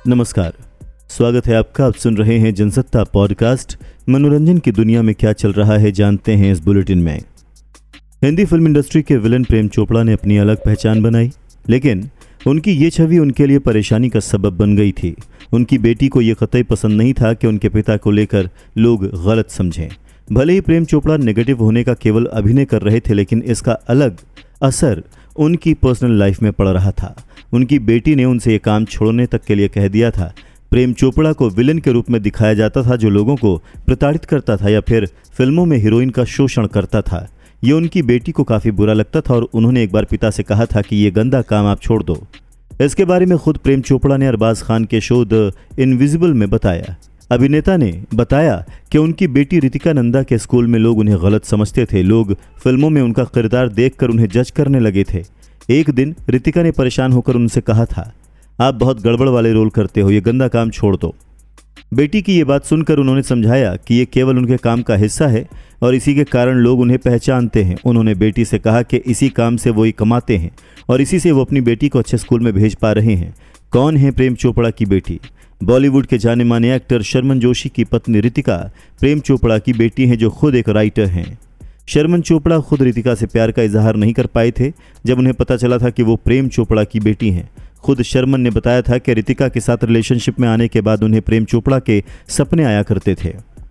नमस्कार, स्वागत है आपका। आप सुन रहे हैं जनसत्ता पॉडकास्ट। मनोरंजन की दुनिया में क्या चल रहा है जानते हैं इस बुलेटिन में। हिंदी फिल्म इंडस्ट्री के विलन प्रेम चोपड़ा ने अपनी अलग पहचान बनाई, लेकिन उनकी ये छवि उनके लिए परेशानी का सबब बन गई थी। उनकी बेटी को ये कतई पसंद नहीं था कि उनके पिता को लेकर लोग गलत समझें। भले ही प्रेम चोपड़ा नेगेटिव होने का केवल अभिनय कर रहे थे, लेकिन इसका अलग असर उनकी पर्सनल लाइफ में पड़ रहा था। उनकी बेटी ने उनसे ये काम छोड़ने तक के लिए कह दिया था। प्रेम चोपड़ा को विलन के रूप में दिखाया जाता था, जो लोगों को प्रताड़ित करता था या फिर फिल्मों में हीरोइन का शोषण करता था। ये उनकी बेटी को काफ़ी बुरा लगता था और उन्होंने एक बार पिता से कहा था कि ये गंदा काम आप छोड़ दो। इसके बारे में खुद प्रेम चोपड़ा ने अरबाज खान के शो द इनविजिबल में बताया। अभिनेता ने बताया कि उनकी बेटी रितिका नंदा के स्कूल में लोग उन्हें गलत समझते थे। लोग फिल्मों में उनका किरदार देखकर उन्हें जज करने लगे थे। एक दिन रितिका ने परेशान होकर उनसे कहा था, आप बहुत गड़बड़ वाले रोल करते हो, ये गंदा काम छोड़ दो। बेटी की ये बात सुनकर उन्होंने समझाया कि ये केवल उनके काम का हिस्सा है और इसी के कारण लोग उन्हें पहचानते हैं। उन्होंने बेटी से कहा कि इसी काम से वो ही कमाते हैं और इसी से वो अपनी बेटी को अच्छे स्कूल में भेज पा रहे हैं। कौन है प्रेम चोपड़ा की बेटी? बॉलीवुड के जाने माने एक्टर शर्मन जोशी की पत्नी रितिका प्रेम चोपड़ा की बेटी हैं, जो खुद एक राइटर हैं। शर्मन चोपड़ा खुद रितिका से प्यार का इजहार नहीं कर पाए थे जब उन्हें पता चला था कि वो प्रेम चोपड़ा की बेटी हैं। खुद शर्मन ने बताया था कि रितिका के साथ रिलेशनशिप में आने के बाद उन्हें प्रेम चोपड़ा के सपने आया करते थे।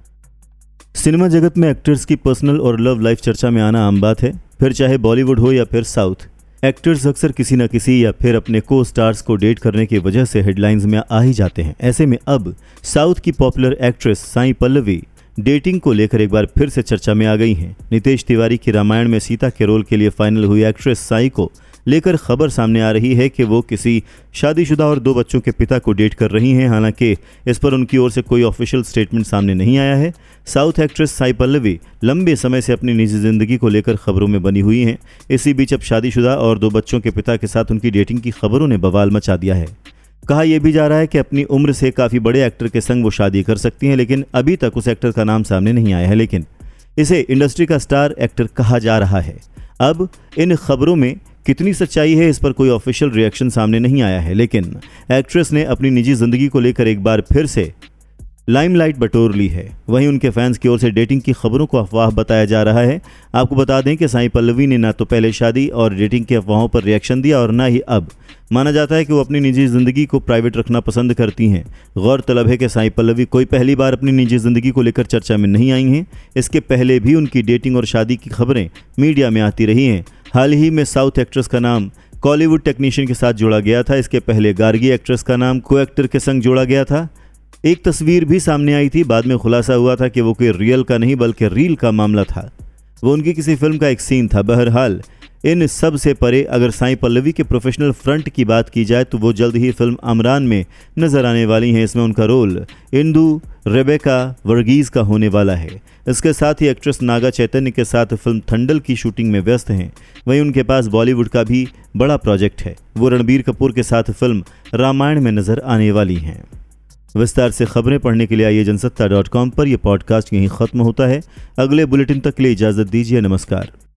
सिनेमा जगत में एक्टर्स की पर्सनल और लव लाइफ चर्चा में आना आम बात है, फिर चाहे बॉलीवुड हो या फिर साउथ। एक्टर्स अक्सर किसी न किसी या फिर अपने को स्टार्स को डेट करने की वजह से हेडलाइंस में आ ही जाते हैं। ऐसे में अब साउथ की popular actress Sai Pallavi dating को लेकर एक बार फिर से चर्चा में आ गई हैं। नितेश तिवारी की रामायण में सीता के रोल के लिए फाइनल हुई एक्ट्रेस साई को लेकर खबर सामने आ रही है कि वो किसी शादीशुदा और 2 बच्चों के पिता को डेट कर रही हैं। हालांकि इस पर उनकी ओर से कोई ऑफिशियल स्टेटमेंट सामने नहीं आया है। साउथ एक्ट्रेस साई पल्लवी लंबे समय से अपनी निजी जिंदगी को लेकर खबरों में बनी हुई हैं। इसी बीच अब शादीशुदा और 2 बच्चों के पिता के साथ उनकी डेटिंग की खबरों ने बवाल मचा दिया है। कहा यह भी जा रहा है कि अपनी उम्र से काफ़ी बड़े एक्टर के संग वो शादी कर सकती हैं, लेकिन अभी तक उस एक्टर का नाम सामने नहीं आया है। लेकिन इसे इंडस्ट्री का स्टार एक्टर कहा जा रहा है। अब इन खबरों में कितनी सच्चाई है, इस पर कोई ऑफिशियल रिएक्शन सामने नहीं आया है, लेकिन एक्ट्रेस ने अपनी निजी जिंदगी को लेकर एक बार फिर से लाइमलाइट बटोर ली है। वहीं उनके फैंस की ओर से डेटिंग की खबरों को अफवाह बताया जा रहा है। आपको बता दें कि साई पल्लवी ने ना तो पहले शादी और डेटिंग की अफवाहों पर रिएक्शन दिया और ना ही अब। माना जाता है कि वो अपनी निजी जिंदगी को प्राइवेट रखना पसंद करती हैं। गौरतलब है कि साई पल्लवी कोई पहली बार अपनी निजी जिंदगी को लेकर चर्चा में नहीं आई हैं। इसके पहले भी उनकी डेटिंग और शादी की खबरें मीडिया में आती रही हैं। हाल ही में साउथ एक्ट्रेस का नाम कॉलीवुड टेक्नीशियन के साथ जोड़ा गया था। इसके पहले गार्गी एक्ट्रेस का नाम को एक्टर के संग जोड़ा गया था। एक तस्वीर भी सामने आई थी, बाद में खुलासा हुआ था कि वो कोई रियल का नहीं बल्कि रील का मामला था। वो उनकी किसी फिल्म का एक सीन था। बहरहाल इन सब से परे अगर साई पल्लवी के प्रोफेशनल फ्रंट की बात की जाए तो वो जल्द ही फिल्म अमरान में नजर आने वाली हैं। इसमें उनका रोल इंदु रेबेका वर्गीज का होने वाला है। इसके साथ ही एक्ट्रेस नागा चैतन्य के साथ फिल्म थंडल की शूटिंग में व्यस्त हैं। वहीं उनके पास बॉलीवुड का भी बड़ा प्रोजेक्ट है। वो रणबीर कपूर के साथ फिल्म रामायण में नजर आने वाली हैं। विस्तार से खबरें पढ़ने के लिए आइए जनसत्ता.com पर। यह पॉडकास्ट यहीं खत्म होता है। अगले बुलेटिन तक के लिए इजाजत दीजिए। नमस्कार।